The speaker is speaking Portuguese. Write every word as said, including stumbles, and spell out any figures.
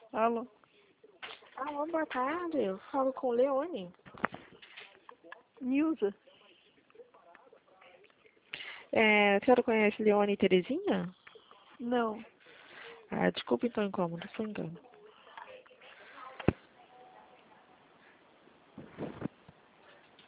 Alô? Alô, boa tarde. Eu falo com Leone. Nilza? É, a senhora conhece Leone e Terezinha? Não. Ah, desculpa então o incômodo, foi engano.